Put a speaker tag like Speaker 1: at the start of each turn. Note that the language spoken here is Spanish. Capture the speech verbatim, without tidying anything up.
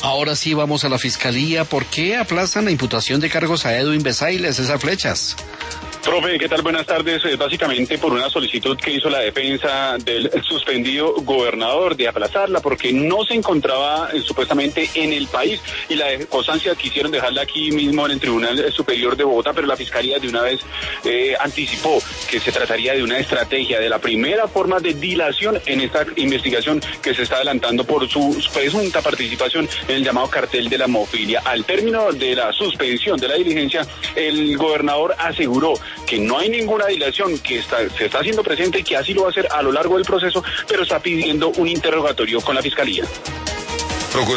Speaker 1: Ahora sí vamos a la fiscalía. ¿Por qué aplazan la imputación de cargos a Edwin Besailes, César Flechas?
Speaker 2: Profe, ¿qué tal? Buenas tardes. Es básicamente por una solicitud que hizo la defensa del suspendido gobernador de aplazarla porque no se encontraba eh, supuestamente en el país y la constancia quisieron dejarla aquí mismo en el Tribunal Superior de Bogotá, pero la Fiscalía de una vez eh, anticipó que se trataría de una estrategia, de la primera forma de dilación en esta investigación que se está adelantando por su presunta participación en el llamado cartel de la hemofilia. Al término de la suspensión de la diligencia, el gobernador aseguró que no hay ninguna dilación, que está, se está haciendo presente y que así lo va a hacer a lo largo del proceso, pero está pidiendo un interrogatorio con la Fiscalía.